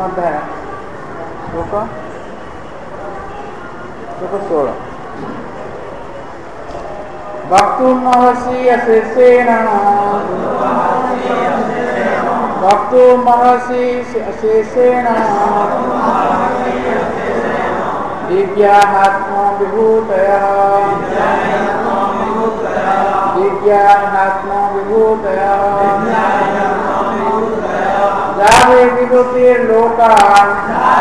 अध्याय श्लोक 16 वक्तुमर्हसि अशेषेण दिव्यात्मा विभूतयः जावे विभूतिर्लोकान्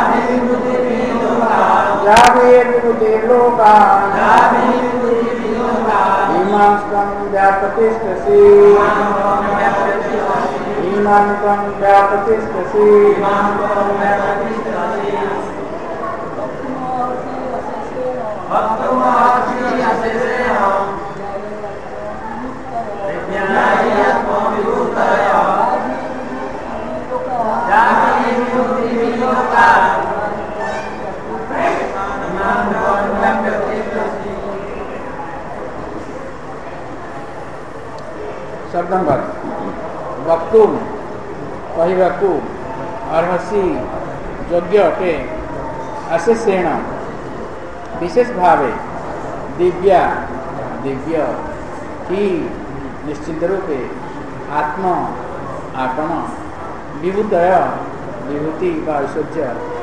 इमांस्तं व्यापतिष्ठसि शब्दंगत वक्तुम कहवाकू अर्हसि योग्य अटे अशेषेण विशेष भावे दिव्य ही निश्चित रूपे आत्म आपण विभूतय विभूति व ऐश्वर्य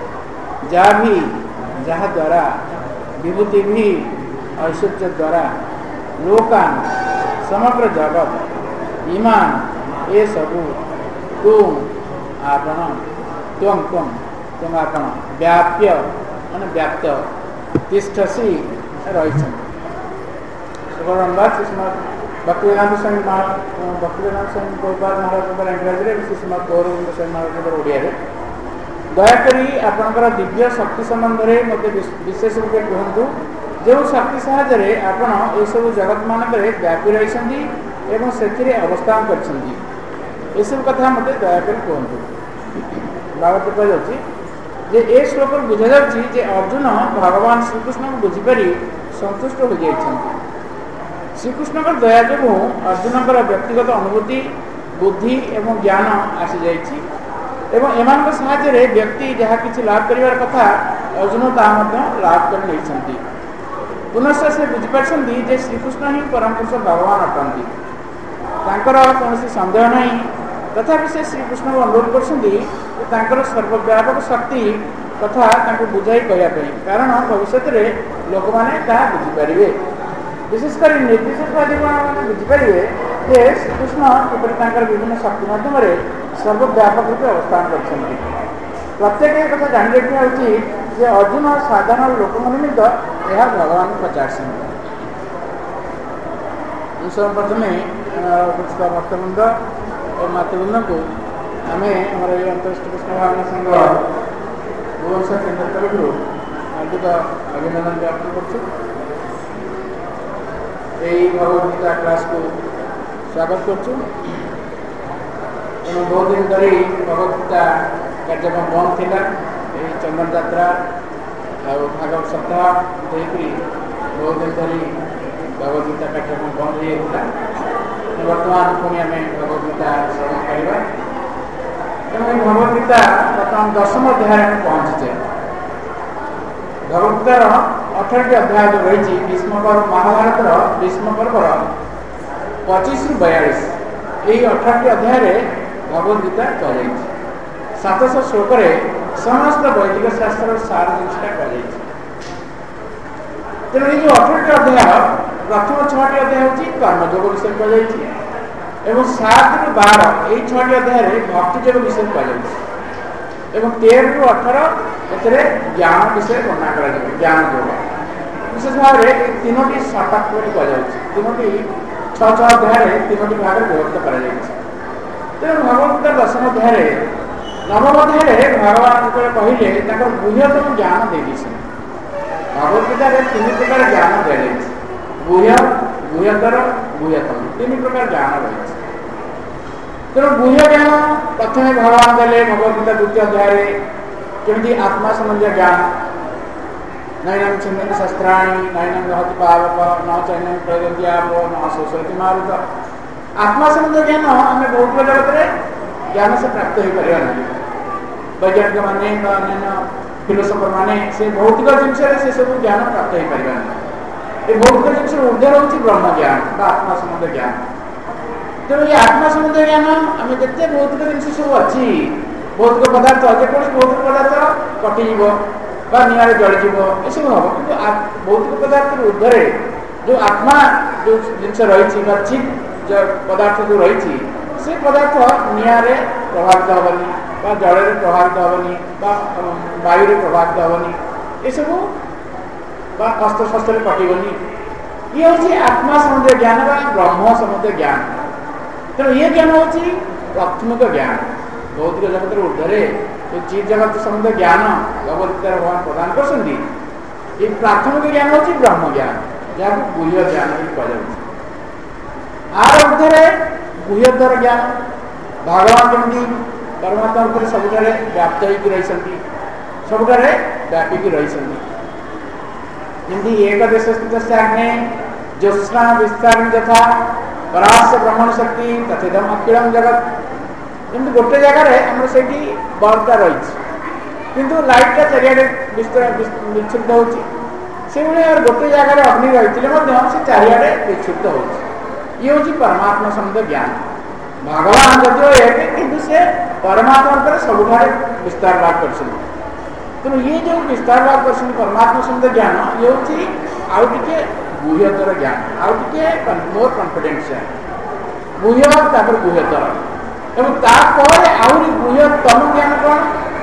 जहाँ द्वारा विभूति भी ऐश्वर्य द्वारा लोकान समग्र जगत इमान ये सबू तुम आपण तुम आपण व्याप्य मान व्याप्त तिष्ठसी रही भक्तिवेदांत स्वामी महाराज इंग्राजी श्रीमद गौरविंद स्वामी महाराज ओडिया दयाकोरी आपणकर दिव्य शक्ति संबंध में मत विशेष रूपे कहतु जो शक्ति साहाय्य आपण ये सब जगत मानक व्यापी रही एवं से अवस्थान कर कथा मत दयाकोरी कहतु भागवत कही जे ए श्लोक बुझा जाए अर्जुन भगवान श्रीकृष्ण को बुझीपारी संतुष्ट हो जाइछन्ति। श्रीकृष्ण दया जो अर्जुन व्यक्तिगत अनुभूति बुद्धि एवं ज्ञान आसी जाइछि एवं एमान साहाय्य व्यक्ति जहाँ किसी लाभ करिवार कथा अर्जुन ताहा लाभ कर नहीं पुनश्च से बुझीपारी जे श्रीकृष्ण ही परम पुरुष भगवान अटंती कौन सन्देह नहीं तथापि से श्रीकृष्ण को अनुरोध कर सर्वव्यापक शक्ति कथा बुझाई कहवाई कारण भविष्य में लोक मैंने बुझीपारे विशेषकर निर्दिष्टवादी मैंने बुझीपारे जे श्रीकृष्ण किपर विभिन्न शक्ति मध्यम सर्वव्यापक रूप अवस्थान कर प्रत्येक कथा जान रखा उचित जे अर्जुन साधारण लोक निमित्त यह भगवान पचार प्रथम भक्तवृंद और मातृवृंद को आम आम अंतरराष्ट्रीय कृष्ण भावना संघ भुवनेश्वर केन्द्र तरफ हार्दिक अभिनंदन ज्ञापन कर भगवद्गीता क्लास को स्वागत कर बहुत दिन धरी भगवद्गीता कार्यक्रम बंद थिला चंदन यात्रा और भागवत सप्ताह देकरी बहुत दिन धरी भगवद्गीता कार्यक्रम बंद होता वर्तमान पुणी आम भगवद्गीता श्रवण करवा तेणु भगवद्गीता बर्तमान 10म अध्याय में पहुँचे भगवद्गीतार 18टी अध्याय जो रही भीष्म पर्व महाभारत भीष्म पर्वर 25 ରୁ 42 यही 18टी अध्याय भगवद्गीता कही 700 श्लोक समस्त वैदिक शास्त्र सार जिनसा कही तेणु ये जो 18टी अध्याय प्रथम 6टी अध्याय हूँ कर्मयोग विषय कही 7 ରୁ 12 यही 6टी अध्याय भक्तियोग विषय कही 13 ରୁ 18 ज्ञान विषय वर्णना कर ज्ञान योग विशेष भाव में 3टी शतक कहुच्छी 3टी 6 अध्याय 3टी भाग में विभक्त कर तेणु भगवद्गीता 10म अध्याय 9म अध्याय भगवान जो कहले गुह्यतम ज्ञान दे भगवद्गीता 3 प्रकार ज्ञान दी गुह्य गुह्यतर गुह्यतम 3 प्रकार ज्ञान रही तेणु गुह्य ज्ञान प्रथम भगवान देले भगवद्गीता 2य अध्याय केमती आत्मा संबंधी ज्ञान नैनम छिन्नति शस्त्राणि नैनम दहति पावक न चैनम प्रयजन्ति आपो न शोषयति मारुत आत्मा संबंधी ज्ञान आम भौतिक जगत में ज्ञान से प्राप्त हो पार वैज्ञानिक मैंने अन्य फिलोसफर मैंने से भौतिक जिनस से सब ज्ञान प्राप्त हो पार ये भौतिक जिनस ऊर्धे रोचे ब्रह्म ज्ञान आत्मा संबंध ज्ञान तेणु ये आत्मा संबंध ज्ञान आम जिते भौतिक जिनस सब अच्छी भौतिक पदार्थ जेको भौतिक पदार्थ कटिज निआरे जलिज यू सब हम कि भौतिक पदार्थ ऊर्धे जो आत्मा जो जिनस रही चित पदार्थ जो रही से पदार्थ निआरे प्रभावित हेनी जल में प्रभावित हेनी वायु प्रभावित हेनी ये सब अस्त्र शस्त्र कटोनी ये हूँ आत्मा संबंध ज्ञान ब्रह्म संबंध ज्ञान तेणु ये ज्ञान हूँ प्राथमिक ज्ञान भौतिक जगत ऊर्धे जो चित जगत संबंध ज्ञान भगवद्गीता भगवान प्रदान कर प्राथमिक ज्ञान हूँ ब्रह्म ज्ञान जहाँ गुह्य ज्ञान भी कहुच्छे आर ऊर्धे गुह्यतर ज्ञान भगवान कमी परमात्मा रूप सबुठारे व्याप्त होकर रही सबुठारे व्यापिकी रही एक देश स्थित आग्ने ज्योत्स्ना विस्तार यथा परास ब्रह्मण शक्ति तथेदम अखिलम जगत जमी गोटे जगार आम से बल्बटा रही किंतु लाइटा चारिड़े विक्षिप्त होती गोटे जगार अग्नि रही से चारिड़े विक्षिप्त हो ये हूँ परमात्मा संबंध ज्ञान भगवान जदिव एक किंतु से परमात्मा पर सबुठारे विस्तार लाभ कर तेणु ये जो विस्तार लाभ कर परमात्मा संबंध ज्ञान ये हूँ आउ टे गुह्यतर ज्ञान आउ टे मोर कन्फिडेंशियल गुह्य तापर गुह्यतर एवं तापर आहरी गुह्यतम ज्ञान कौन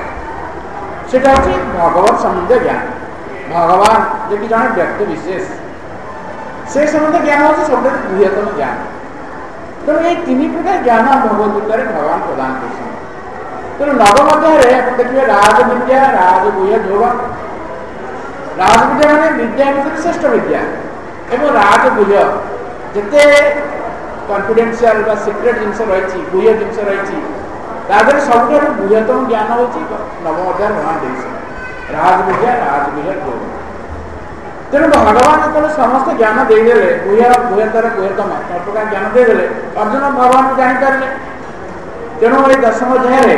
से भगवत संबंध ज्ञान भगवान जो कि जन व्यक्ति विशेष से संबंध ज्ञान हूँ सब गुह्यतम ज्ञान तेणु ये तीन प्रकार ज्ञान भगवद्गीता भगवान प्रदान कर तेणु नव मध्य देखिए राजविद्या राजगुह्य योग राजविद्या मैंने विद्या भितर श्रेष्ठ विद्या एवं राजगुह्य जिते कन्फिडेंशियल सिक्रेट जिनस रही गुह्य जिनस रही सब गुह्यतम ज्ञान हूँ नव मध्य भगवान देश राजविद्या राजगुह्य योग तेणु भगवान जो समस्त ज्ञान देदे गुह्य गुह्यतर गुह्यतम सब प्रकार ज्ञान देदे अर्जुन भगवान को जापारे तेणु ये दशम अध्याय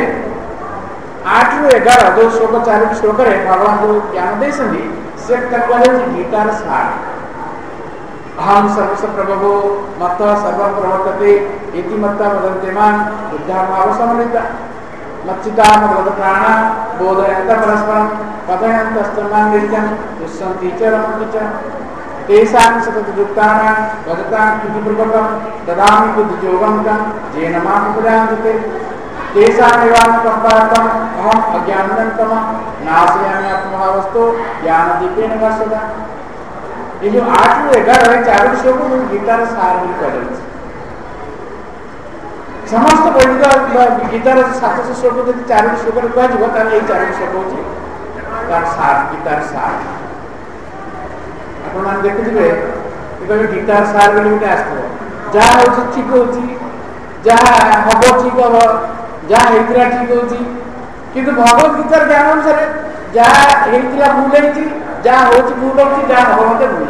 8 ରୁ 11 जो श्लोक 4 श्लोक भगवान जो ज्ञान देते से गीतार सार अहम सर्वस्व प्रभो मत सर्व प्रवर्तते इति मत्ता वदन्ते मां बुद्धा भाव समन्विता मच्चिता मद प्राणा बोधयन्त परस्परं कथयन्तस्तमान् नित्यं दुष्सन्ति च रमन्ति च तेषां सततयुक्तानां वदतां कृतिपूर्वकं ददामि बुद्धियोगं तं येन माम् उपजायन्ते तेषामेवानुकम्पार्थम् अहम् अज्ञानन्तम नाशयामि आत्मभावस्तो ज्ञानदीपेन भास्वता ये जो 8 ରୁ 11 चार श्लोक गीतार सार कह समस्त वैदिक गीतार 700 श्लोक जो 4 श्लोक कह ये 4 श्लोक हूँ तार सार गीतार सार आप देखुए गीतार सार बोली गोटे आस जहाँ हूँ ठीक हो जहाँ हम ठीक हम जहाँ होता ठीक हो किंतु भगवत गीतार ज्ञान अनुसार जहाँ होता भूल होती जहाँ हूँ भूल हो जहाँ हम मत भूल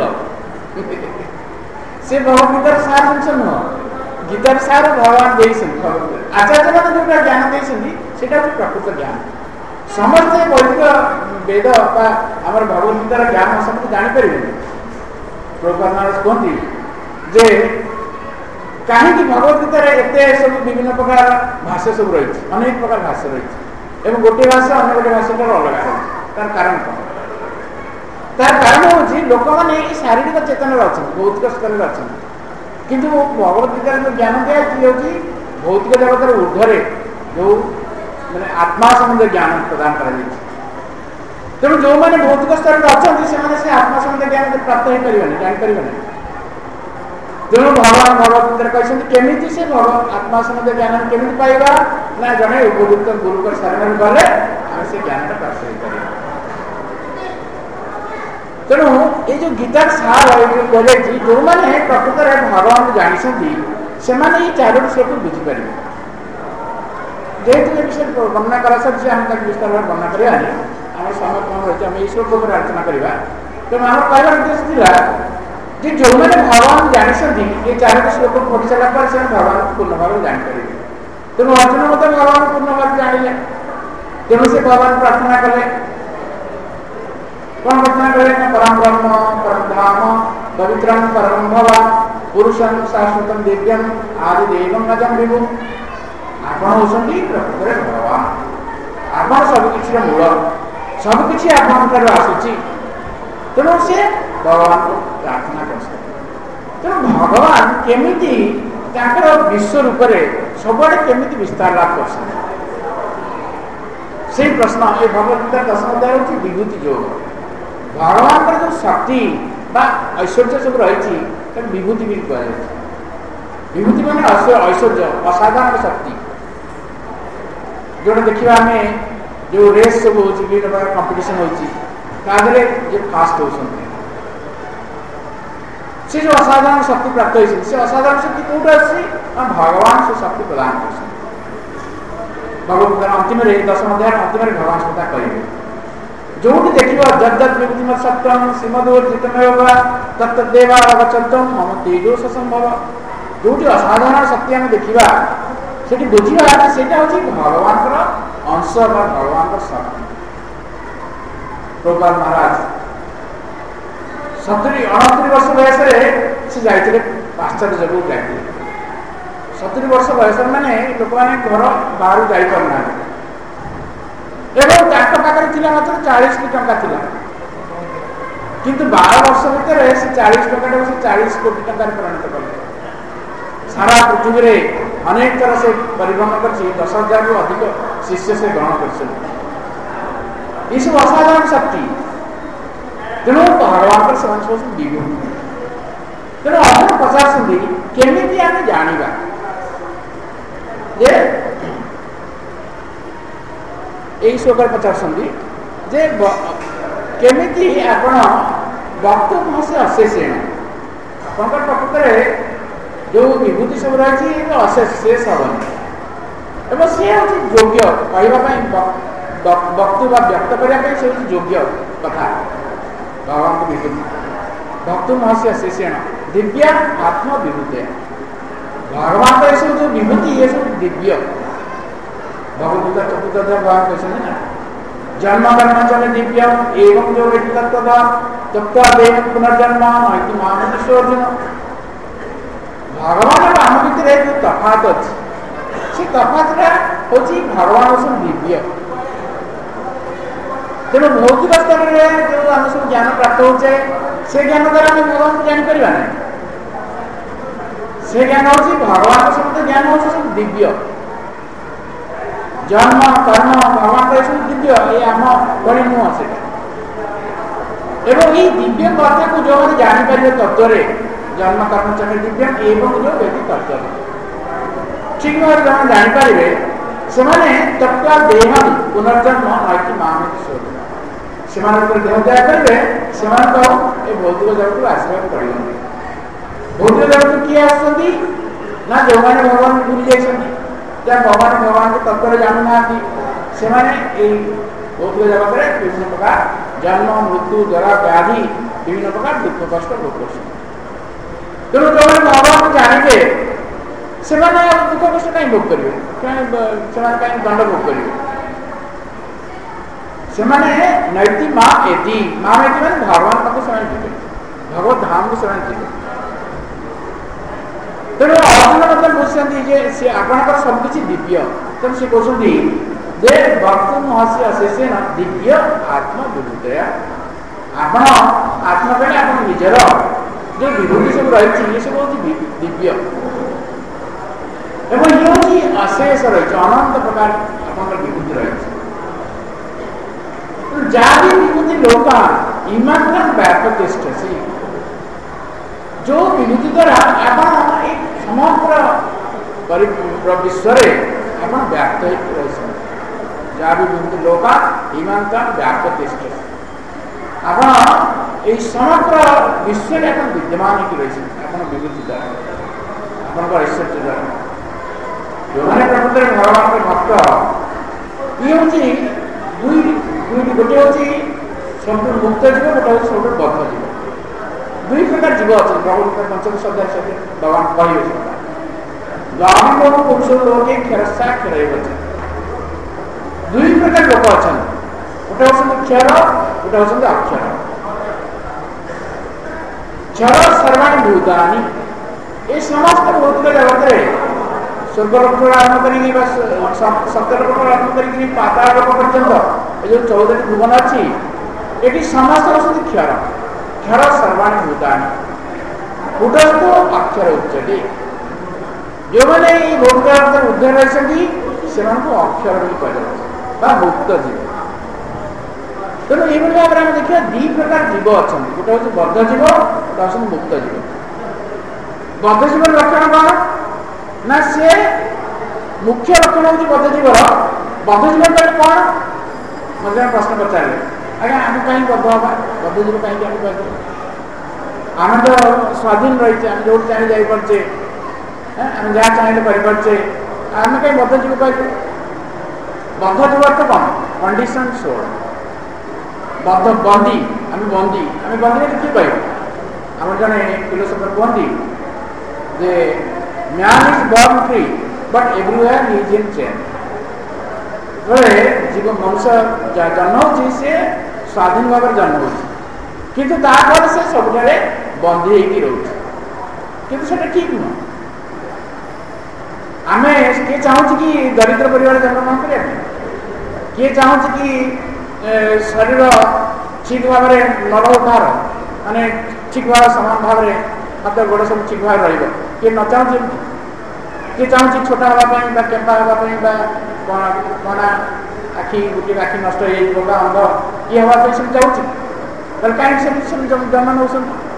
से भगवत गीतार सार जिन नुह गीतार सार भगवान आचार्य मैंने जो ज्ञान देते प्रकृत ज्ञान समस्ते वैदिक वेद आम भगवत गीतार ज्ञान समस्त जापर प्रभुपाद महाराज कहते जे कहीं भगवत गीतार एत सब विभिन्न प्रकार भाष्य सब रही अनेक प्रकार भाष्य रही गोटे भाषा अन्य गोटे भाषा अलग तार कारण कौन तार कारण हूँ लोक मैंने शारीरिक चेतन अच्छा भौतिक स्तर में अच्छा किंतु भगवत गीतार जो ज्ञान दिखाई भौतिक जगत ऊर्धे जो मैंने आत्मा संबंध ज्ञान प्रदान कर तेणु जो मैंने भौतिक स्तर में अच्छा से आत्मा संबंध ज्ञान प्राप्त हो पारे जापर तेणु भगवान भगवत कहते केमी से आत्मा संबंध ज्ञान केमी पाइबा ना जड़े उपयुक्त गुरु शरण गले आम से ज्ञान प्राप्त हो पार तेणु ये जो गीतार सार कह जो मैंने प्रकृत भगवान को जानते से ये 4 श्लोक बुझीपर जेहेतु ये विषय वर्णना करा से आम विस्तार भाव वर्णना करा आम समय कम रही आम ये श्लोक पर आलोचना करवा तेणु आम कहना उद्देश्य था कि जो मैंने भगवान जानते ये 4 श्लोक पढ़ी सारा पर से भगवान को पूर्ण भाव जापर तेणु अर्जुन मत भगवान पूर्ण भाव जाने तेणु से भगवान प्रार्थना कले कौन प्रार्थना कले परम ब्रह्म परम धाम पवित्रम परम भवा पुरुषम शाश्वतम दिव्यम आदि देवम अजम विभु आपण होसंती प्रकृତରେ भगवान आपण सब किछि मूल सब किछि आपण ठाରୁ आସୁଛି तेणु से भगवान को प्रार्थना करते तेणु भगवान केमिति ताकर विश्व रूप में सबुआड़े केमिति विस्तार लाभ कर से प्रश्न ये भगवत गीता 10 अध्याय होची विभूति योग भगवान जो शक्ति बा ऐश्वर्य सब रही विभूति भी कह विभूति माने ऐश्वर्य असाधारण शक्ति जो देखा आम जो रेस सब हो विभिन्न प्रकार कंपिटिशन होती जो फास्ट होती से जो असाधारण शक्ति प्राप्त होती से असाधारण शक्ति कौट आसी भगवान से शक्ति प्रदान कर भगवत अंतिम 10 अध्याय अंतिम भगवान कथा कहे जो देखिए जद्दत विभूतिमत सत्यम श्रीमदोर्जितमेव तत्तदेवा अवचंतम मम तेजो संभव जो असाधारण शक्ति आम देखा से बुझा से भगवान अंश भगवान शक्ति प्रभुपाद महाराज 70-69 वर्ष बयस से जाते पाश्चात्य जगह जाते 70 वर्ष बयस मैंने लोक मैंने घर बाहर जाना एवं पाखे थी मात्र 40 टंका थी किंतु 12 वर्ष भितर से 40 टंका से 40 कोटी टंका परिणत कले सारा पृथ्वी में अनेक थर से परिभ्रमण कर 10,000 रु अधिक शिष्य से ग्रहण कर सब असाधारण शक्ति तेणु भगवान पर सब विभूति तेणु अगर पचार केमी आम जाना जे यही श्लोक पचार जे केमी आपण वक्तुम से अशेषेण आप प्रकृत जो विभूति सब रही अशेष शेष हेनी एवं सी हूँ योग्य कहवाई वक्तु व्यक्त करने से योग्य कथा भगवान को विभूति भक्तुम से शेषेण दिव्या आत्म विभूति भगवान का सब जो विभूति ये सब दिव्य भगवत चतुर्थ भगवान कहते ना जन्म कर्म चले दिव्य एवं जो व्यक्तित्व तत्व देव पुनर्जन्म माइती महामनुष्य अर्जुन भगवान आम भितर जो तफात अच्छी से तफातटा हूँ भगवान सब दिव्य तेणु भौतिक स्तर में जो आम सब ज्ञान प्राप्त होचे से ज्ञान द्वारा आम भगवान को जापर ना से ज्ञान हूँ भगवान सब ज्ञान हूँ सब दिव्य जन्म कर्म भगवान का सब दिव्य ये आम बड़ी नुह से एवं ये दिव्य कथा को जो मैंने जापर तत्व जन्म कर्म चक्र दिव्य एवं जो व्यक्ति तत्व ठीक भाव जो जापारे से तत्व देह पुनर्जन्म नैति महामनुष्य से देह त्याग करेंगे से भौतिक जगत को आसवाक पड़े भौतिक जगत किए आसुँच ना जो मैंने भगवान भूली जाइए भगवान के तत्व जानूना से भौतिक जगत में विभिन्न प्रकार जन्म मृत्यु जरा व्याधि विभिन्न प्रकार दुख कष्ट भोग कर तेणु जो भगवान को जानवे से दुख कष्ट कहीं भोग करेंगे कहीं दंड भोग करेंगे से नैति माँ एति माँ एति मैंने भगवान पाक से भगवत धाम को से तेणु अर्जुन मतलब बुझे सी आपंकर सबकि दिव्य तेणु सी कहते जे वक्तुम महसी अशेषेण दिव्य आत्म विभूतया आपण आत्मा कहले आप निजर जो विभूति सब रही ये सब हूँ दिव्य एवं ये हूँ अशेष रही अनंत प्रकार आप विभूति रही जहाँ भी विभूति लोका इमान व्यापक सी जो विभूति द्वारा आप एक समग्र विश्व आप व्याप्त रही जहाँ भी विभूति लोका इमान व्यापक आप समग्र विश्व में आप विद्यमान हो रही आप विभूति द्वारा आप ऐश्वर्य द्वारा जो मैंने प्रकृत भगवान के भक्त ये हूँ गोटे हूँ सब मुक्त जीव गोटे हूँ सब बद्ध जीव दुई प्रकार जीव अच्छे भगवत पंचदश अध्याय से भगवान कहे पुरुष लोके क्षरसा क्षर दुई प्रकार लोक अच्छा गोटे होती क्षर गोटे होती अक्षर क्षर सर्वाणी भूतानी ये समस्त भौतिक जगत स्वर्गलोक आरम्भ कर सत्यलोक आरम्भ कर पाताल लोक पर्यंत जो 14 भुवन अच्छी ये समस्त होती क्षर क्षर सर्वाणी भूतानी भूतस्थो अक्षर उच्चते जो मैंने भौतिक जगत उद्धार रही से अक्षर भी कह मुक्त जीव तेणु ये भाव में देखिए दी प्रकार जीव अच्छा गोटे हूँ बद्ध जीव गोटे हूँ मुक्त जीव बद्ध जीव लक्षण कौन ना सी मुख्य लक्षण हूँ बद्ध जीवर बद्ध जीवन कौन मतलब प्रश्न पचारे आज्ञा आम कहीं बद्ध हाँ बद्ध जीव कहीं आम कह आम तो स्वाधीन रही आम जो चाहिए जापे आम जहाँ चाहिए करपे आम कहीं बद्ध जीव कह बद्ध जीव तो कौन कंडीशन सोल बद्ध बंदी आम बंदी देखिए पाइब आम जड़े फिलोसफर कहती जे man is born free but everywhere he is in chain बोले जीव मनुष्य जन्म हो स्वाधीन भाव जन्म हो किंतु तापर से सब बंदी रोचे किंतु से ठीक नुह आम किए चाहूँ कि दरिद्र परिवार जन्म न करें किए चाहूँ कि शरीर ठीक भाव में नर उठार माने ठीक भाव समान भाव में हाथ गोड़ सब ठीक भाव रही किए न चाहूँ किए चाहूँ छोटा हाँपाई केम्पा हाँपाई कणा आखि गोटे आखि नष्ट हो अंध किए हाँपाई सब चाहूँ कहीं जन्म नौ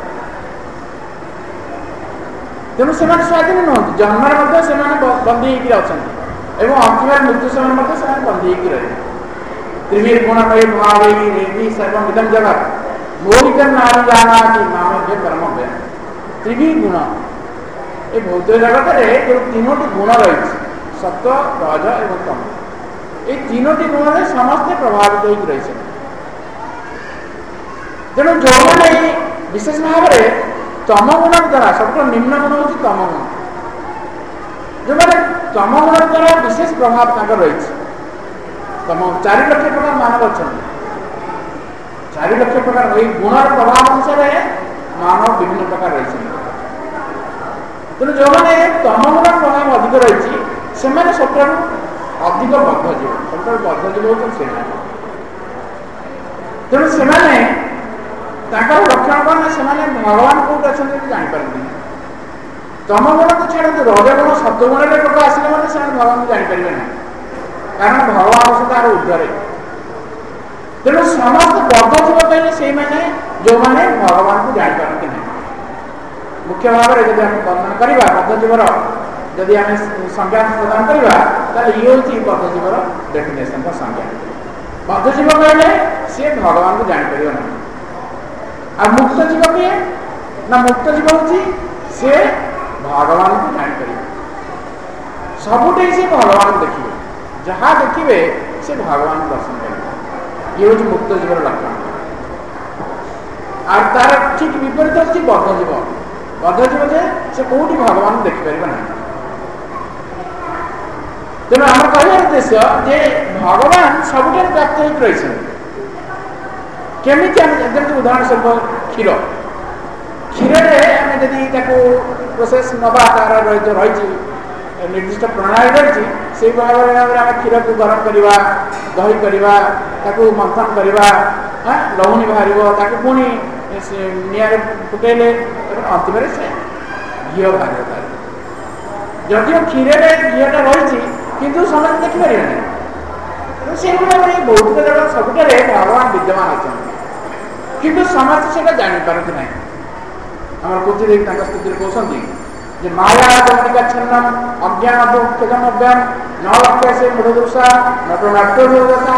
तेणु से स्वाधीन नुहत जन्म बंदी अच्छा अंतिम मृत्यु समय बंदी रहे त्रिवीर गुणमयी महावयी देवी सर्वम इदम जगत मोहितम नारी जाना कि मामे परम व्यय त्रिवीर गुण ये भौतिक जगत में जो 3टी गुण रही सत्व रज और तम ये 3टी गुण में समस्ते प्रभावित हो रही तेणु जो मैंने विशेष भाव में तम गुण द्वारा सब निम्न गुण हूँ तम गुण जो मैंने तम गुण द्वारा विशेष प्रभाव रही तम 4 लक्ष प्रकार मानव अच्छा 4 लक्ष प्रकार गुणर प्रभाव अनुसार मानव विभिन्न प्रकार रही तेणु जो मैंने तम गुण प्रभाव अधिक रही से सब अधिक बद्ध जीव सब बद्ध जीव होते तेणु से लक्षण कौन से भगवान कौट अच्छा जापारती तम गुण तो छाड़ते रजगुण सत्वगुण लोक आसिले भगवान को जापारे ना कारण भगवान से तार उद्धार तेणु समस्त बद्ध जीव कहले से जो मैंने भगवान को जापारती ना मुख्य भाव में जब आम वर्णन करवा बद्ध जीवर जदि आम संज्ञा प्रदान करवा ये हूँ बद्ध जीवर डेफिनेशन का संज्ञा बद्ध जीव कहले सी भगवान को जापार ना आ मुक्त जीव किए ना मुक्त जीव हूँ सी भगवान को जापार सबुठे से भगवान देखिए जहाँ देखिए से भगवान दर्शन करेंगे ये हूँ मुक्त जीवन लक्षण और तार ठीक विपरीत अच्छी बद्ध जीव से कौटी भगवान देखिपर ना तेणु आम कह उद्देश्य जे भगवान सबुठ व्याप्त हो रही केमी उदाहरण स्वरूप क्षीर क्षीर आम जदि प्रोसेस नवा तार रही निर्दिष्ट प्रणाली रही से भाव में आम क्षीर को गरम करवा दही करवा मंथन करवा लहुणी बाहर पुणी निआरे फुटेले अंतिम से घी बाहर जदिव क्षीर घीटा रही किंतु समस्त देखिपारे ना से भौतिक जगत सबुठे भगवान विद्यमान अच्छा किंतु समस्त से जापारती ना आम कोथि देवी स्तुति कहते जे माया जमनिकाच्छन्नम अज्ञानदुःखजम अभ्याम न लक्ष्य से मूढ़दोषा न तो नाट्योदशा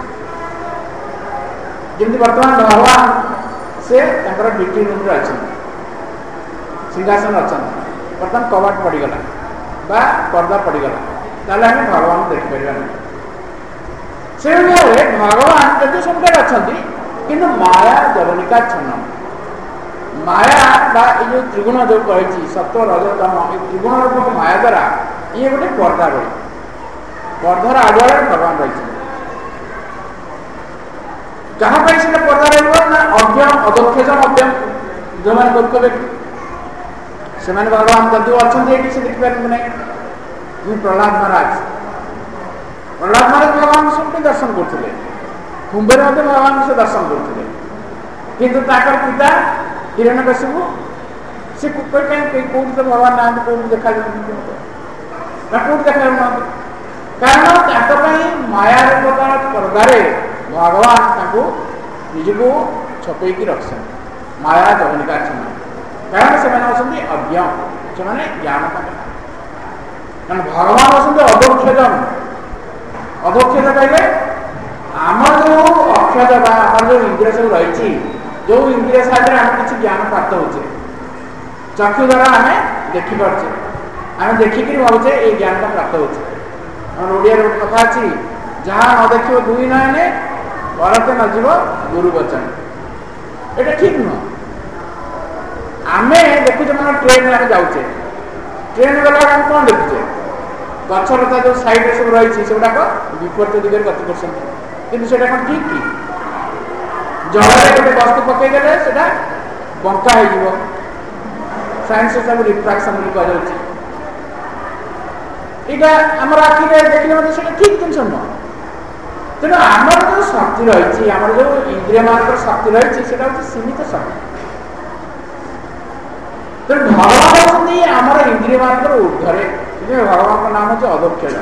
जमी बर्तमान भगवान से ड्यूटी रूम अच्छा सिंहासन अच्छा बर्तमान कबाट पड़गला बा पर्दा पड़गला ताले आम भगवान देखिपर ना से भगवान जब सब अच्छा किंतु माया जवनिकाच्छन्नम माया जो त्रिगुण जो कही सत्व रज तम ये त्रिगुण रूप माया द्वारा ये गोटे पर्दा रही पर्दार आगे भगवान रही कहा से पर्दा रहा अज्ञ अदक्षज मध्यम जो मैंने मूर्ख व्यक्ति से भगवान जदि अच्छा ये से देखिपारे ना प्रहलाद महाराज भगवान सबके दर्शन करते कुंभर भगवान से दर्शन करते किंतु पिता हिरण्यकशिपु से कहीं कौट तो भगवान ना कौट देखा कौट देखा कारण माया रूपता पर्दारे भगवान निजको छपेकी रखते माया जगनिका कारण से अज्ञ से ज्ञान कारण भगवान होती अदक्षजन अदक्षज कहले आम जो अक्षज आम जो इंद्रिय सब रही जो इंद्रिय साहाय्य आम किसी ज्ञान प्राप्त होचे चक्षु द्वारा आम देखिपे आम देखिक भावचे ये ज्ञान प्राप्त होचे ओडिया गोटे कथा अच्छी जहाँ न देख दुई नयने भरते न जीव गुरु वचन ये ठीक नुह आम देखुचे मैंने ट्रेन में जाऊे ट्रेन गला आम कौन देखुचे गछलता जो सैड सब रही से विपरीत दिगरे गति कर कौन ठीक कि जल गोटे वस्तु पकईदे से बंका हो साइंस सब रिफ्राक्शन कह यहाँ आमर आखिर देखने मतलब ठीक जिन नुह तेणु आमर जो शक्ति रही आमर जो इंद्रिय मान शक्ति रही है सीमित शक्ति तेणु भगवान होती आमर इंद्रिय मान ऊर्धरे भगवान का नाम हूँ अदक्षज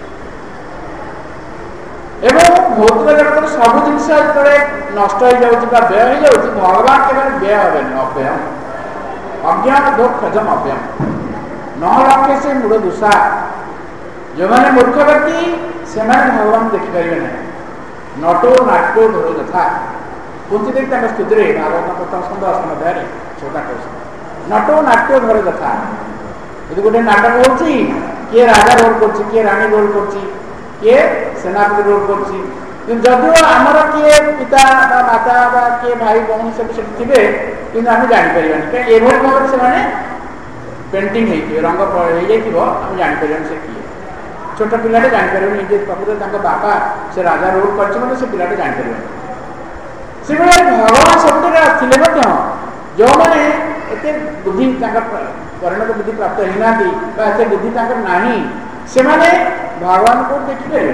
एवं भौतिक जगत सब जिन नष्ट हो जाए व्यय हो जाए भगवान के व्यय हे अव्यय अज्ञान दोक्षजम अव्यय न लक्ष्य से मूढ़ दूषा जो मैंने मूर्ख व्यक्ति से भगवान देखिपारे ना नटो नाट्यो धरो यथा कुंती देवी स्तुति भागवत प्रथम स्कंद अष्टम अध्याय चौथा कह नटो नाट्यो धरो यथा यदि गोटे नाटक हो किए राजा रोल कर किए राणी रोल कर किए सेनापति रोल कर जदिव आमर किए पिता माता किए भाई भौणी सब थे कि आम जापर कहीं भाव से पेंटिंग रंग आम जापर से किए छोट पिलाटे जापर प्रकृत बापा से राजा रोल कर से पिलाटे जापर से भगवान सब थे जो मैंने एत बुद्धि परिणत बुद्धि प्राप्त होना एत बुद्धि ना से भगवान को देखिपारे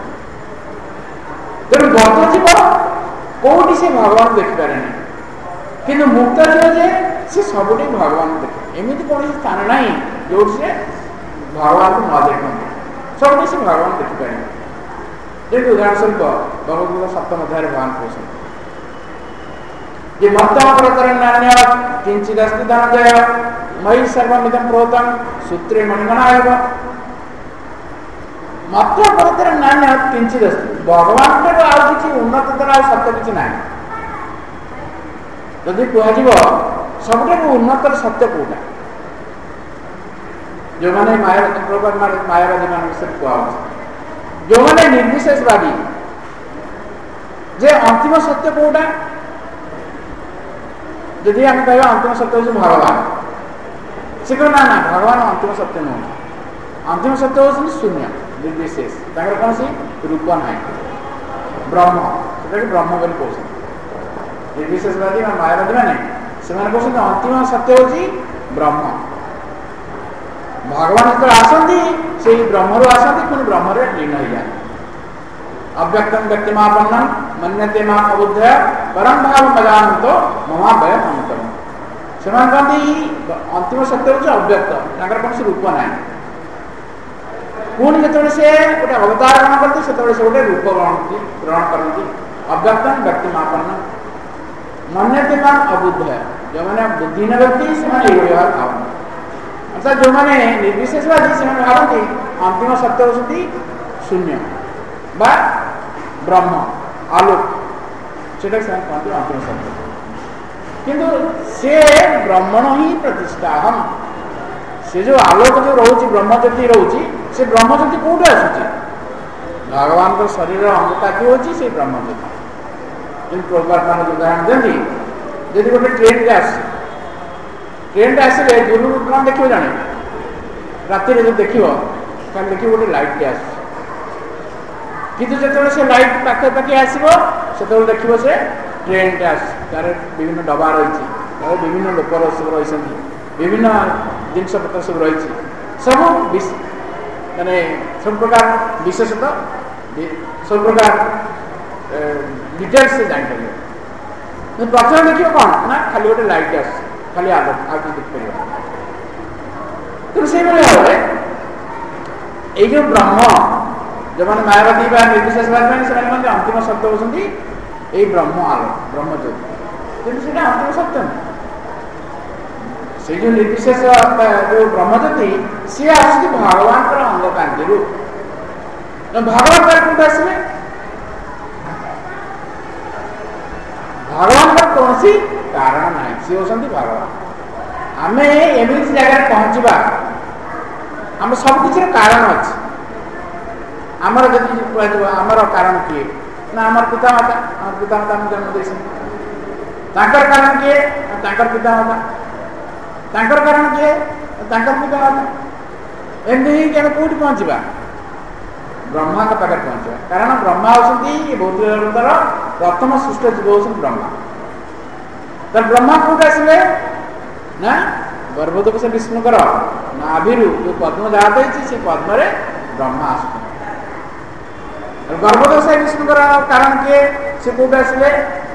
तेणु बद्ध जीव कौटी से भगवान देखिपारे कि मुक्त जीव जे से सबुठ भगवान देखे एमती कौन स्थान ना जो से भगवान को न देखते सब से भगवान देखिपारे जैसे उदाहरण स्वरूप भगवत सप्तम अध्याय भगवान कहते ये मत्तम नान्य किंचिदस्ति धनंजय मयि सर्वमिदं प्रोतं सूत्रे मणिगणा मत्तम नान्य किंचिदस्ति भगवान को आज किसी उन्नतर सत्य किसी ना जदि कह सब उन्नतर सत्य कौटा जो मैंने मायावादी मान विषय कह जो मैंने निर्विशेषवादी जे अंतिम सत्य कौटा यदि आम कह अंतिम सत्य हूँ भगवान से कह ना भगवान अंतिम सत्य नुह अंतिम सत्य हूँ शून्य निर्विशेष कौन सी रूप ना ब्रह्म से ब्रह्म बोली कौन निर्विशेषवादी मायावादी मैंने से अंतिम सत्य हूँ ब्रह्म भगवान जो आसती से ब्रह्मरु आसती पुणी ब्रह्म लीन हो जाए अव्यक्तम व्यक्तिमापन्नम मन्यते मां अबुद्धया परम भाव मजानतो महाभय अन्तरम से कहते अंतिम सत्य हूँ अव्यक्त कौन से रूप ना पुणी जो से गोटे अवतार ग्रहण करते से गोटे रूप ग्रहण करती अव्यक्तम व्यक्तिमापन्नम मन्यते मां अबुद्धया जो मैंने बुद्धिहीन व्यक्ति से व्यवहार भावना अर्थात जो मैंने निर्विशेषवादी से भावती अंतिम सत्य होती शून्य बा ब्रह्म आलोक से कहते अंतिम सत्य किंतु से ब्रह्मण ही प्रतिष्ठा हम से जो आलोक जो रोचे ब्रह्म ज्योति रोचे से ब्रह्म ज्योति कौट आसूँ भगवान को शरीर अंगता कि होची से ब्रह्म ज्योति किंतु प्रभुपाद जो उदाहरण देती यदि गोटे ट्रेन के आस ट्रेन आसले दूर कौन देखिए जाने राति जो देख देखिए गोटे लाइट टे आस किंतु जो से लाइट पाखे पाखे आसो से देखिए से ट्रेन तार विभिन्न डबा रही विभिन्न लोक सब रही विभिन्न जिनपतर सब रही सब माने सब प्रकार विशेषतः सब प्रकार डिटेल्स से जानते प्रथम देखिए कौन ना खाली गोटे लाइट आस खाली आलोक आगे देखिए तेणु से भाव ये जो ब्रह्म जो मैंने मायावादी निर्विशेषवादी से अंतिम सत्य होती यही ब्रह्म आलोक ब्रह्म ज्योति किंतु से अंतिम सत्य नहीं से जो निर्विशेष जो ब्रह्म ज्योति सी आस भगवान अंग कांति भगवान कौट आसवे भगवान का कौन सी कारण ना सी होती भगवान आम एमती जगह पहुँचवा आम सबकि कारण अच्छे आमर जब कह आमर कारण किए ना आमर पितामाता आम जन्म दे कारण किए पितामाता कारण किए पितामाता एमती ही आम कौट पहुँचवा ब्रह्मा का पाखे पहुँचवा कारण ब्रह्मा होती भौतिक जगतर प्रथम सृष्ट जीव होती ब्रह्मा तो ब्रह्मा कौट आसले ना गर्भोदक से विष्णुकर नाभि जो पद्म जात होती पद्म ब्रह्मा आस गर्भोदक से विष्णुकर कारण किए सी कौट आसले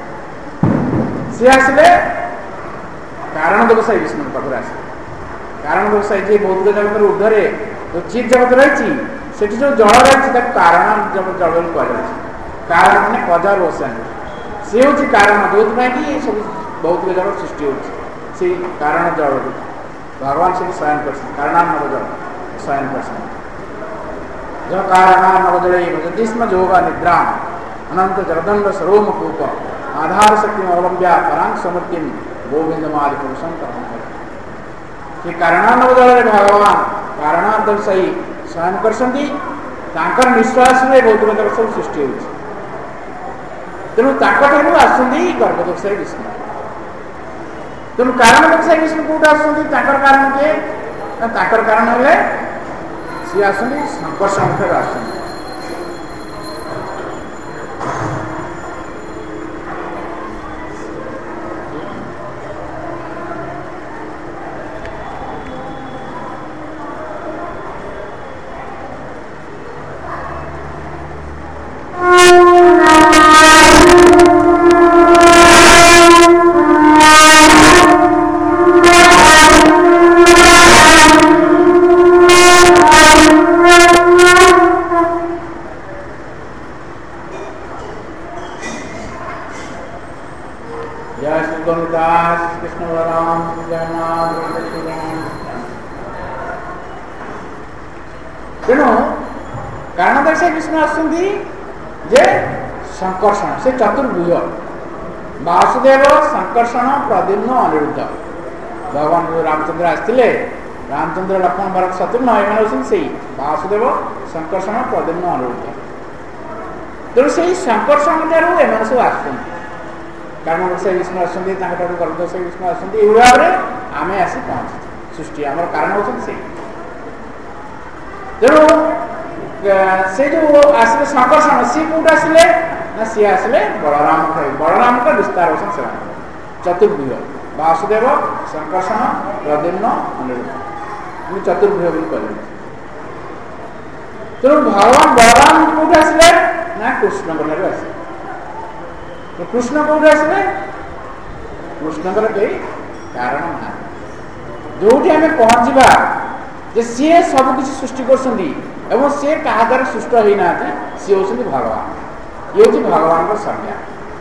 सी आसले कारण व्यवसायी विष्णु पाखे आसले कारण व्यवसायी जी भौतिक जगत ऊर्धे जो चित जगत रही से जो जल रही कारण जल कह कारण मैंने कजार बसा सी हूँ कारण जो कि सब भौतिक जगत सृष्टि हो कारण जल भगवान से शयन कर कारणान्नव जल शयन कर जो कारणान्नव जल ज्योतिष्म जोगा निद्रा अनंत जगदंड सर्वमुख आधार शक्ति अवलंब्या परांग समृद्धि गोविंदमादि पुरुषम कर कारणान्नव जल भगवान कारणार्थ सही शयन कर निश्वास में भौतिक जगत सब सृष्टि हो तेणु आसुंदी गर्भदोषाई विष्णु तेणु कारण व्यवसायी विष्णु कौट आसुंदी कारण किए कारण है सी आसुंदी संकर्षण ठार आसुंदी तेणु कारण व्यवसायी विष्णु आसुंदी जे संकर्षण से चतुर्भुज वासुदेव संकर्षण प्रद्युम्न अनिरुद्ध भगवान जो रामचंद्र आसते रामचंद्र लक्ष्मण भरत शत्रुघ्न एम से वासुदेव संकर्षण प्रद्युम्न अनिरुद्ध तेणु से संकर्षण ठार एम सब आस कारण व्यवसायी विष्णु आसुंदी गर्भदोषाई विष्णु आसुंदी ये भाव में आम आसी पहुँची सृष्टि आम कारण होती से तेणु से जो आसले संकर्षण सी कौट आसले ना सी आसले बलराम का विस्तार होती से चतुर्भुज वासुदेव संकर्षण प्रद्युम्न अनिरुद्ध चतुर्भुज कहते तेणु भगवान बलराम कौट आसले ना कृष्ण ठार आसले तो कृष्ण कौट आसले कृष्णकर कई कारण ना जो आम पहुँचवा जे सी सबकि सृष्टि कर सी क्या द्वारा सृष्ट होना सी हूँ भगवान ये हूँ भगवान संज्ञा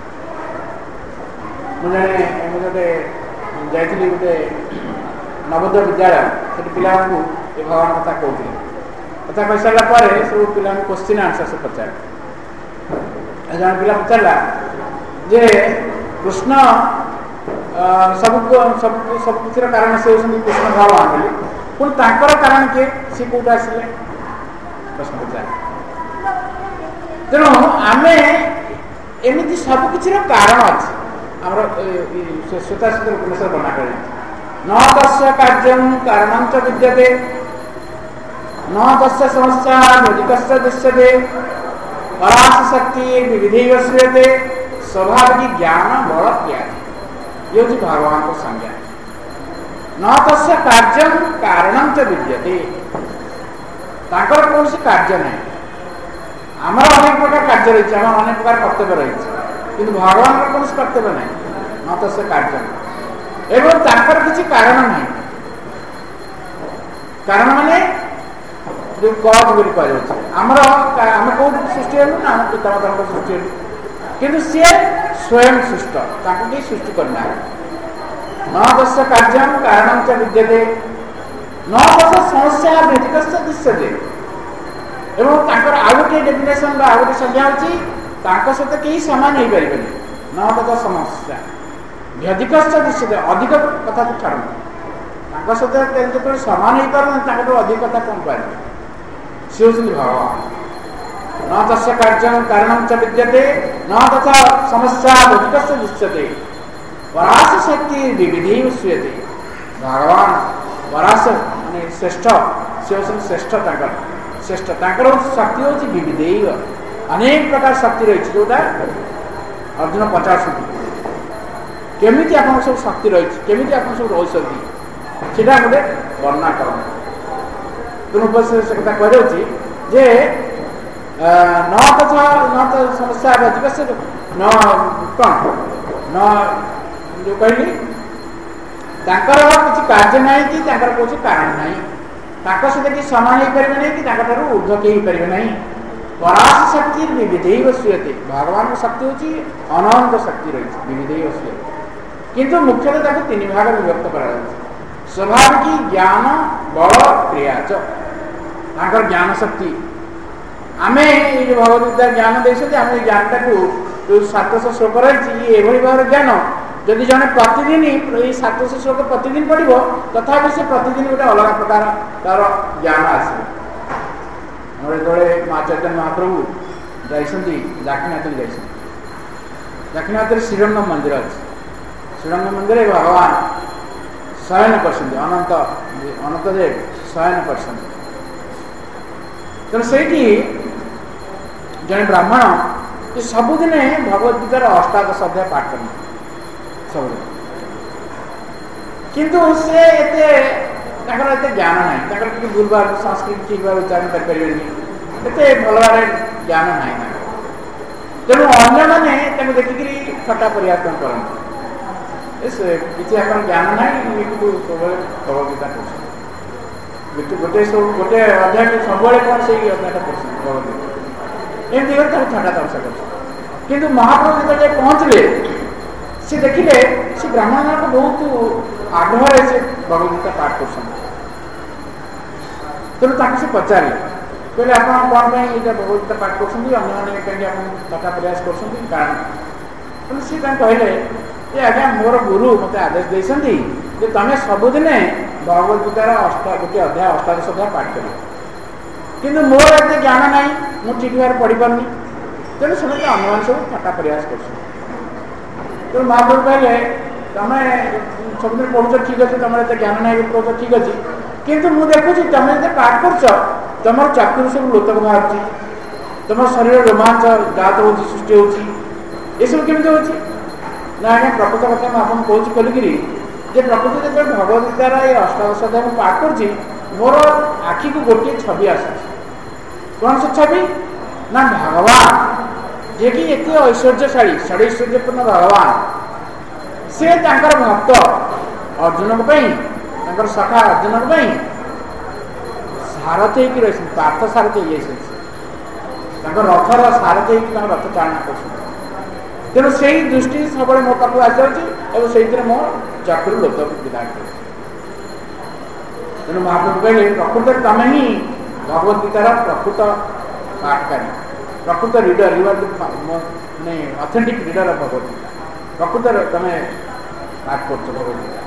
मुझे गोटे जाइली गोटे नवोदय विद्यालय से पिला ये भगवान कथा कहते कथा कही सारापर सब पिला क्वेश्चन आंसर से पचार जन पिला पचारा जे कृष्ण सब किसी कारण से होती कृष्ण भगवान बोली पुणी तांकर कारण किए सी कौट आसले प्रश्न पचार तेणु आम एमती सबकि कारण अच्छे आमर श्वेताश्वतर उपनिषद बना कर न तस्य कार्यं कारणं च विद्यते न तस्य समस्या योजिकस्य दृश्यते पराश शक्ति विविधैव श्रूयते स्वाभाविक ज्ञान बल क्रिया ये हूँ भगवान को संज्ञा न तस्य कार्य कारण च विद्यते तांकर कौन से कार्य नहीं आमर अनेक प्रकार कार्य रही है आम अनेक प्रकार कर्तव्य रही है किंतु भगवान कौन से कर्तव्य नहीं न तस्य कार्य एवं तांकर किसी कारण नहीं कारण माने जो कज बोली कह आमर आम कौन सृष्टि हेलु ना आम पितामाता सृष्टि हेलु किंतु सी स्वयं सृष्ट कहीं सृष्टि करना न तस्य कार्य कारण च विद्यते न तस्य समस्या व्यतिक दृश्यते एवं आउ गोटे डेफिनेशन आउ गोटे संज्ञा होती सहित कहीं सामान हो पारे न तथा समस्या व्यधिक दृश्यते अधिक कथा तो छाड़ सहित जो सामान हो पार अधिक कथा कौन पारे सी हूँ भगवान न तस्य कार्य कारण च विद्यते न तथा समस्या व्यधिक दृश्यते परास शक्ति विविधि श्रूयते भगवान परास माने श्रेष्ठ सी हूँ श्रेष्ठ श्रेष्ठ शक्ति हूँ विविध अनेक प्रकार शक्ति रही जोटा अर्जुन पचास केमिति आपन सब शक्ति रही केमिति आपन सब रही सीटा गोटे वर्णना कर कथा कह जे न तथा न तो समस्या व्यतिक न कौन न जो कहली किसी कार्य ना कि कौन कारण ना सहित कि समान हो पारे ना कि ऊर्ध्व कहीं पारे ना परास शक्ति विविध श्रूयते भगवान शक्ति हूँ अनंत शक्ति रही विविध श्रूयते किंतु मुख्यतः तीन भाग विभक्त कर स्वाभाविक ज्ञान बल क्रिया चर ज्ञान शक्ति आम ये भगवद्गीता ज्ञान देखते आम ज्ञानटा जो 700 श्लोक रही ये भाव ज्ञान जदि जड़े प्रतिदिन ये 700 श्लोक प्रतिदिन पढ़ो तथा से प्रतिदिन गोटे अलग प्रकार तार ज्ञान आसो जो माँ चैतन्य महाप्रभु जाती दाक्षिणात्य दाक्षिणात्य श्रीरंगम मंदिर अच्छे श्रीरंगम मंदिर भगवान शयन कर अनंत अनंत देव शयन कर जड़े ब्राह्मण सबुदिन भगवद्गीतार अष्टादश अध्याय पाठ कर सब किंतु से एते ज्ञान ना भूलभाल संस्कृत ठीक भाव उच्चारण करें भल भाव ज्ञान ना तेणु अन्य मैंने देखिक ठट्टा परिहास करते किसी आप ज्ञान ना भगवद्गीता गोटे सब गोटे अध्याय सब कौन से अध्यायटा पढ़ भगवद्गीता एमती ठंडा तमसा कर महाप्रभु जो पहुँचले सी देखिले सी ब्राह्मण को बहुत आग्रह से भगवद्गीता पाठ कर तेणु से पचारे कहले आप कौन ये भगवद्गीता पाठ कर कहीं कथा प्रयास कर कारण सी कहले ये आज्ञा मोर गुरु मत आदेश देते तुम सबुदिन भगवद्गीतार गोटे अध्याय अष्टादश अध्याय पाठ कर किंतु मोर एत ज्ञान ना मुझे ठीक भाव पढ़ी पार्नी तेणु समस्त अनुमान सब ठट्टा प्रयास कर महाप्रभु कहले तुम सबुदिन पढ़ुच ठीक अच्छे तुम एत ज्ञान ना पढ़ुच ठीक अच्छे किंतु मुझे देखुची तुम जो पाठ कर तुम चाकुरी सब लोतक बाहर तुम शरीर रोमांच गात हो सृष्टि हो सब केमी हो ना आज्ञा प्रकृत कथा मुझे कौच खोलिकी जे प्रकृति जो भगवद्गीतार ये अष्टादश अध्याय पाठ कर मोर आखि को गोटे छवि आस कौन से छवि ना भगवान जे कि एत ऐश्वर्यशाली षडैश्वर्यपूर्ण भगवान से भक्त अर्जुन को सखा अर्जुन को सारथी हो रही पार्थ सारथी ये रथर सारथी हो रथ चालना कर तेणु से दृष्टि सब मो पाक आसी से मो चाकुरी लोक विदाय कर तेणु महाप्रभु कहले प्रकृत तुम ही भगवद्गीतार प्रकृत पाठकारी प्रकृत रीडर यू आर माने ऑथेंटिक रीडर ऑफ भगवद्गीता प्रकृत तुम पाठ कर भगवद्गीता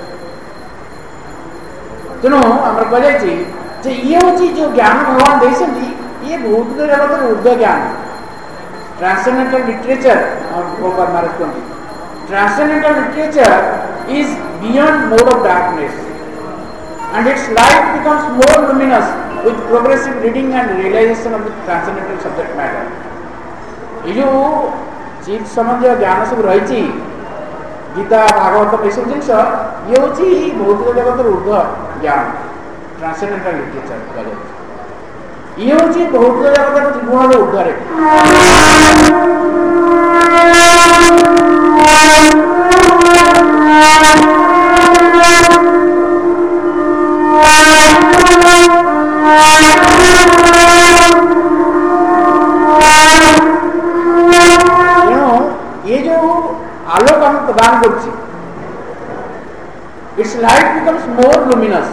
तेणु आम कह ये हूँ जो ज्ञान भगवान देते ये बहुत जगत ऊर्ध्व ज्ञान ट्रांसेंडेंटल लिटरेचर महाराज कहते transcendental literature is beyond mode of darkness and its light becomes more luminous with progressive reading and realization of the transcendental subject matter. ये जो चित संबंधी ज्ञान सब रही गीता भागवत ये सब जिनस ये हूँ भौतिक जगत ऊर्ध्व ज्ञान ट्रांसेंडेंटल लिटरेचर ये हूँ भौतिक जगत त्रिगुण ऊर्ध्वे आलोक हम प्रदान कर it's light becomes more luminous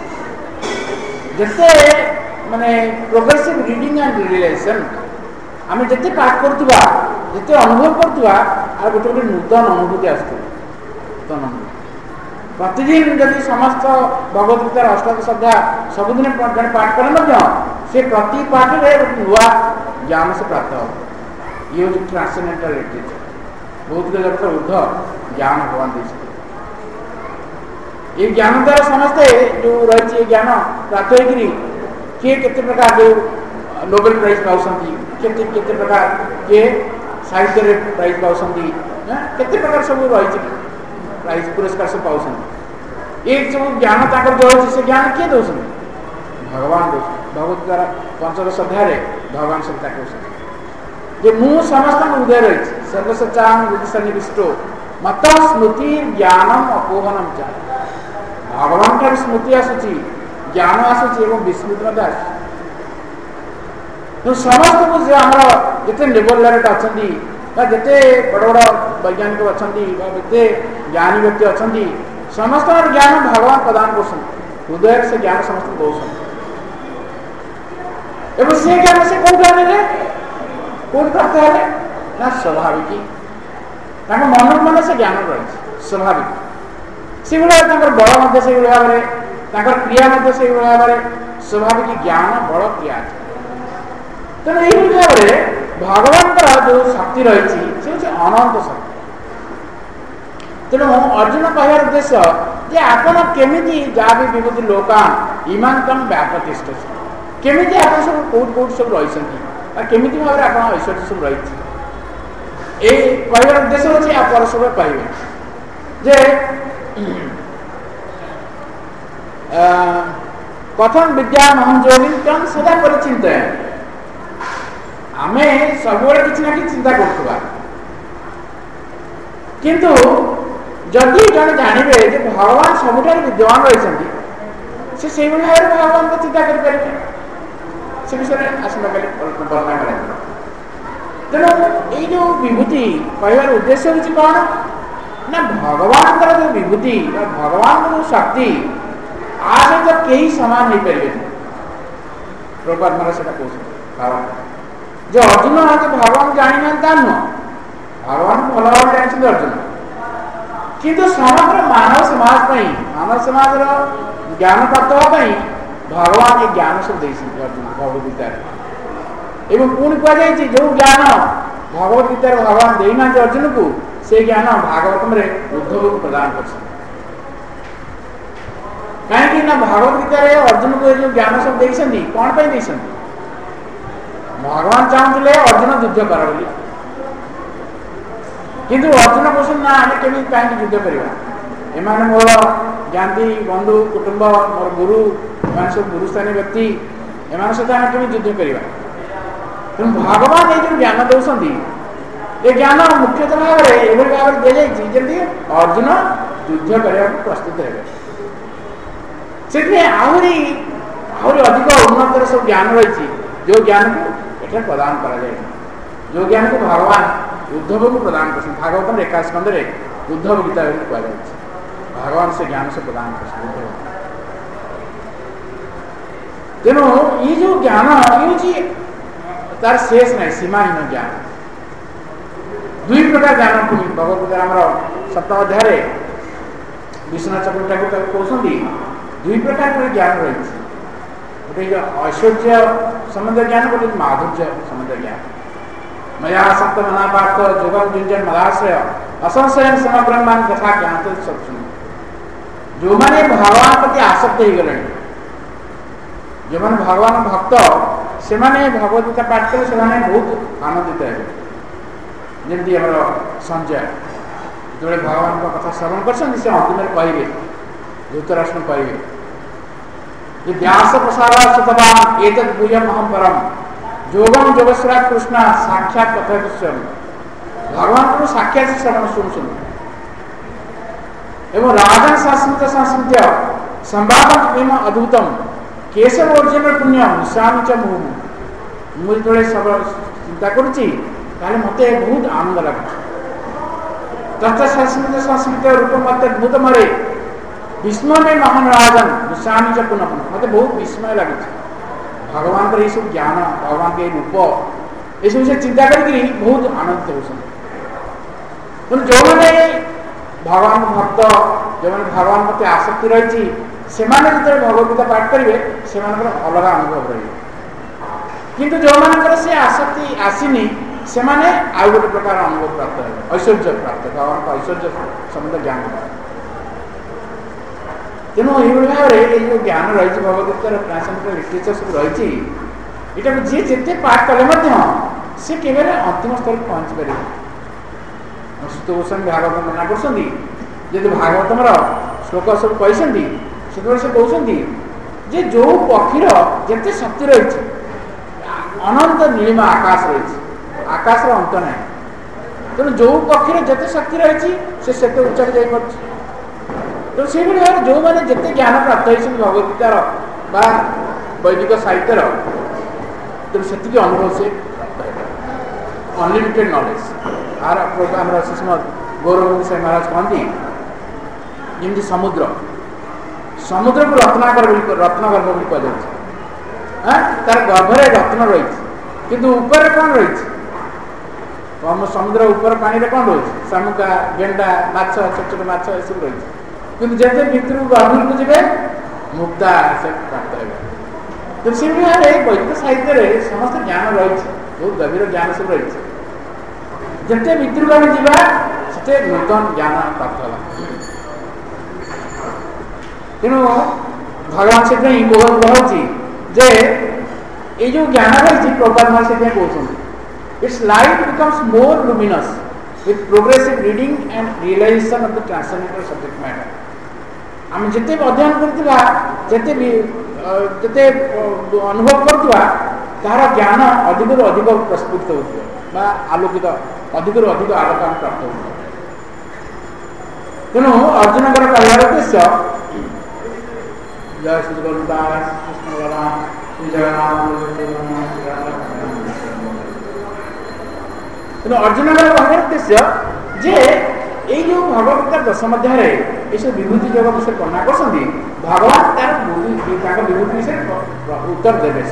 जैसे माने प्रोग्रेसिव रीडिंग एंड रियलाइजेशन आम जिते पाठ करुवा जिते अनुभव करुवा आ गोटे गोटे नूतन अनुभूति आसतन प्रतिदिन जदि समस्त भगवत गीतार अष्टादश अध्याय सबुदिन जन पाठ कले से प्रति पाठ में गोटे नुआ ज्ञान से प्राप्त हो ये हूँ ट्रांसेंडेंटल लिटरेचर भौतिक जगत ऊर्ध्व ज्ञान भगवान दे ये ज्ञान द्वारा समस्ते जो रही ज्ञान प्राप्त हो किए केते प्रकार जो नोबेल प्राइज पाते प्रकार किए साहित्य रे प्राइज पाते केते प्रकार सब रही प्राइज पुरस्कार सब पाँच ये सब ज्ञान तक जो अच्छे से ज्ञान किए दौरान भगवान दौर भगवत द्वारा पंचदश अध्याय भगवान सब कहते जे मु समस्त हृदय रही सर्वसचांग सन्निविष्टो मत स्मृति ज्ञानम अपोहनम च भगवान ठार स्मृति आसूची ज्ञान आसूची एवं विस्मृति तो समस्त को जो आम जिते लेवल लाइट अच्छा जिते बड़ बड़ वैज्ञानिक अच्छा जिते ज्ञानी व्यक्ति अच्छा समस्त ज्ञान भगवान प्रदान कर हृदय से ज्ञान समस्त दौरान एवं से ज्ञान से कौन आने कौन प्राप्त है ना स्वाभाविक मन मन से ज्ञान रही स्वाभाविक से भाव बल से भाव में क्रिया से भाव में स्वाभाविक ज्ञान बल क्रिया तेणु यही भाव में भगवान जो शक्ति रही से अनंत शक्ति तेणु अर्जुन कहर उद्देश्य जे आपण केमिति जहाँ भी विभूति लोकान इमान तम व्यापतिष्ठ केमिति आप सब कौट कौट सब रही केमिति भाव में आप ऐश्वर्य सब रही ये कहर उद्देश्य अच्छे आप परस्पर कहे जे कथम विद्या महम जोगिन कम सदा परिचिंत आमे सब किसी ना कि चिंता करुवा किंतु जदि जन जानवे भगवान सबुठ विद्यमान रही से भाव भगवान को चिंता करें से विषय आसंता काली वर्णना करें तेणु ये जो विभूति कहर उद्देश्य हूँ कौन ना भगवान जो विभूति भगवान जो शक्ति आ सहित कई सामान नहीं पारे प्रभुपाद महाराज से कहते जो अर्जुन आज भगवान जानी ना नुह भगवान भल भाव जानते अर्जुन किंतु समग्र मानव समाज ज्ञान प्राप्त होगापी भगवान ये ज्ञान सब देते अर्जुन भगवत गीतार एवं पुणी कहुई जो ज्ञान भगवत गीतार भगवान देना अर्जुन को से ज्ञान भागवतम उद्धव को प्रदान कर कहीं ना भगवत गीतार अर्जुन को जो ज्ञान सब देते कौन पर देते भगवान चाहते अर्जुन युद्ध कर किंतु अर्जुन कहते ना आम कमी कहीं युद्ध करवा एम मोर ज्ञाति बंधु कुटुंब मोर गुरु एम सब गुरुस्थानी व्यक्ति एम सहित आम कमी युद्ध करवा तेणु भगवान ये जो ज्ञान दौरान ये ज्ञान मुख्यतः भाव में ये भाव में दी जाती जमी अर्जुन युद्ध करने प्रस्तुत है से आहरी अधिक उन्नतर सब ज्ञान रही जो ज्ञान को ये प्रदान कर जो ज्ञान को भगवान उद्धव को प्रदान कर भागवतम एकादश स्कंद उद्धव गीता कहु भगवान से ज्ञान से प्रदान कर तेणु ये जो ज्ञान ये तार शेष नहीं सीमाहीन ज्ञान दुई प्रकार ज्ञान पुणी भगवत गीता आम सप्तम अध्याय विश्वनाथ चक्रवर्ती ठाकुर कहते दुई प्रकार ज्ञान रही गोटे ऐश्वर्य संबंध ज्ञान गोटे माधुर्य संबंध ज्ञान मया सप्त मना पार्थ जोगम जुंजन मदाश्रय असंशयन समग्रमान कथा ज्ञान सब जो मैंने भगवान प्रति आसक्त हो गले जो मैंने भगवान भक्त से भगवत गीता पाठ कले से बहुत आनंदित है जमी आम संजय जो भगवान कथा श्रवण कर अंतिम कहे धृतराष्ट्र कहे व्यास प्रसाद सुतवान एक गुह्यम अहम परम जोगम जोगेश्वरा कृष्ण साक्षात कथा भगवान को साक्षात श्रवण शुणुन एवं राजन संस्कृत संवादम अद्भुतम केशव अर्जुन पुण्यम निशामी च मुहु मुझे सब चिंता करुच्ची मत बहुत आनंद लगे तथा संस्कृत रूप मत अद्भुत मरे विस्मय में महान राजन निशामी च पुनः मत बहुत विस्मय लगे भगवान का सब ज्ञान भगवान के रूप ये सब चिंता करी बहुत आनंदित हो जो मैंने भगवान भक्त जो मैंने भगवान प्रति आसक्ति रही से भगवद्गीता पाठ करेंगे से अलग अनुभव रही किंतु जो मानकर से आसक्ति आसीनी से माने आउ गोटे प्रकार अनुभव प्राप्त है ऐश्वर्य प्राप्त भगवान का ऐश्वर्य संबंध ज्ञान तेणु ये भाव में जो ज्ञान रही भगवद्गीतार ट्रांसलेटेड लिटरेचर सब रही यहाँ जी जिते पाठ कले सी केवल अंतिम स्तर पहुँची पारे सुत गोस्वामी भागवत मना कर भागवतम श्लोक सब कही से कहते जो पक्षीर जिते शक्ति रही अनंत नीलिमा आकाश रही आकाश अंत ना तेणु जो पक्षीर जिते शक्ति रही से उच्च जापर तो से भाव जो मैंने जिते ज्ञान प्राप्त होती भगवद्गीतार बा वैदिक साहित्यर तेणु से अनुभव से अनलिमिटेड नॉलेज आर प्रोग्राम श्रीमद गौरव साई महाराज कहती जमी समुद्र समुद्र को रत्नगर्भ भी कह तार गर्भरे रत्न रही किंतु ऊपर कौन रही समुद्र ऊपर पानी कौन रही शामुका गेंडा माछ छोट छोट माछ ये सब रही किंतु जिते भितर गर्भ को जी मुक्ता से प्राप्त है तो से भाव वैदिक साहित्य समस्त ज्ञान रही बहुत गभीर ज्ञान सब रही जिते भितर आम जाते नूतन ज्ञान प्राप्त है तेणु भगवान से कहूँ जे ये जो ज्ञान रही प्रभुपाद से कहते it's light becomes more luminous with progressive reading and realisation of the transcendental subject matter आम जिते अध्ययन करथिबा जिते जिते अनुभव करथिबा तार ज्ञान अधिक अधिक प्रस्फुटित होथिबा आलोकित अधिक अधिक आलोक प्राप्त होथिबा तेणु अर्जुन कहवार उद्देश्य जय श्री गोलदास कृष्ण भगवान तेणु अर्जुन कहवार उद्देश्य जे ये जो भगवद्गीता दशम अध्याय ये सब विभूति योग विषय वर्णना कर भगवान तार विभूति विषय उत्तर देवे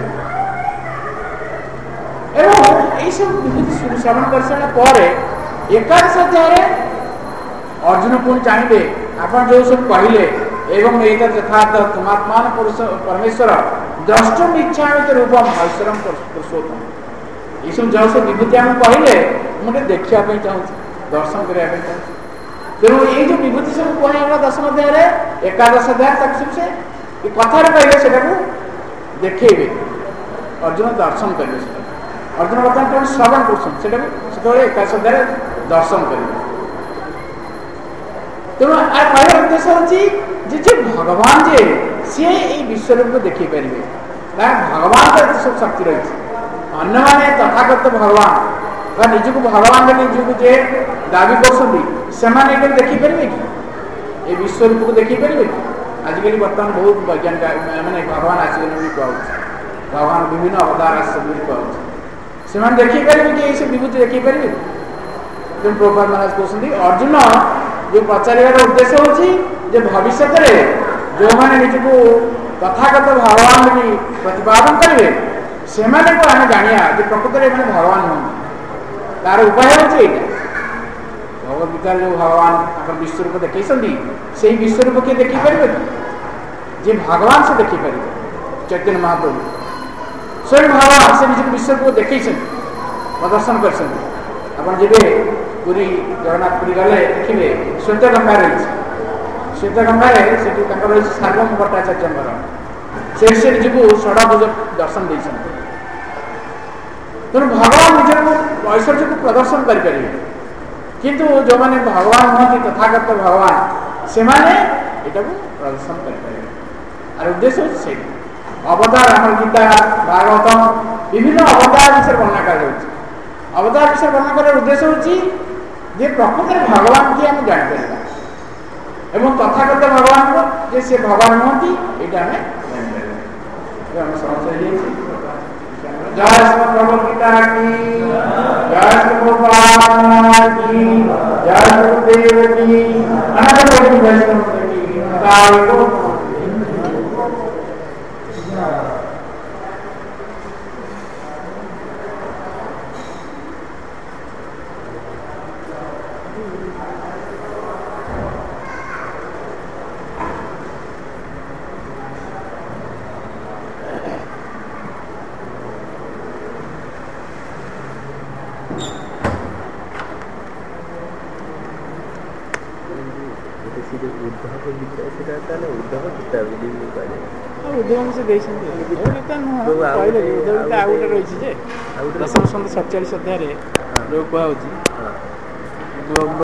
एवं ये सब विभूति श्रवण कर सारा एकादश अध्याय अर्जुन पुणी चाहिए आप जो सब कहले एवं एक यथार्थ तुमात्मान पुरुष परमेश्वर द्रष्टुम इच्छा रूपम ऐश्वरम पुरुषोत्तम ये सब जो सब विभूति आम कहले मुझे देखा चाहूँ दर्शन करने चाहूँ तेणु ये जो विभूति सब कहला दशम अध्याय एकादश अध्याय तक सब से कथार कहे से देखेबे अर्जुन दर्शन करेंगे अर्जुन बर्तमान कौन श्रवण कर एकादश अध्याय दर्शन करेंगे तेणु कहर उद्देश्य होची भगवान जे सी ये विश्वरूप को देखी पारे भगवान का सब शक्ति रही अन्य मैंने तथागत भगवान निजक भगवान निजक जे दाबी कर देखिपारे कि ये विश्वरूप को देखिपारे कि आजिकल बर्तमान बहुत वैज्ञानिक मैंने भगवान आसिगले भी कह भगवान विभिन्न अवतार आसि कह से देखिपारे कि ये विभूति देखिपारे तेणु प्रभुपाद महाराज कहते अर्जुन जो पचार उद्देश्य होची भविष्य जो मैंने निजक तथागत भगवान की प्रतिपादन करेंगे से आम जाना प्रकृत में भगवान नुह तार उपाय होची भगवद्गीतार जो भगवान विश्वरूप देखी से विश्वरूप किए देखिपारे जे भगवान से देखिपारे चैतन्य महाप्रभु स्वयं भगवान से निज विश्वरूप देखी प्रदर्शन कर जब पुरी जगन्नाथपुरी गले देखिए श्वेत गंगा रही श्वेत गंगा रही सार्वम भट्टाचार्य से निजक षडभुज दर्शन ତେଣୁ ଭଗବାନ ନିଜର ଐଶ୍ୱର୍ଯ୍ୟକୁ ପ୍ରଦର୍ଶନ କରିପାରିବେ, କିନ୍ତୁ ଯେଉଁମାନେ ଭଗବାନ ନୁହନ୍ତି ତଥାଗତ ଭଗବାନ ସେମାନେ ଏଟାକୁ ପ୍ରଦର୍ଶନ କରିପାରିବେ। আর উদ্দেশ্য হচ্ছে সেই অবতার আমার গীতা ভাগবতম বিভিন্ন অবতার বিষয়ে বর্ণনা করা যাচ্ছে। অবতার বিষয়ে বর্ণনা করার উদ্দেশ্য হচ্ছে যে প্রকৃତରେ ভগবান কি আমি জানিপারিবা এবং তথাগত ভগবান যে সে ভগবান নুহতি এটা আমি জানিপারিবা। আমি সমস্যা হয়েছি। জয় শ্রী ভগবত গীতা কি, জয় শ্রী প্রভুপাদ কি, জয় গুরুদেব কি, অনন্ত কোটি বৈষ্ণব কি, তাই তো ଉଦ୍ୟମ ସେ ଦେଇଛନ୍ତି କହିଲେ ଉଦ୍ୟମ ଆଉ ଗୋଟେ ରହିଛି ଯେ ଦଶମ 47 ଅଧ୍ୟାୟରେ ଯୋଉ କୁହାହଉଛି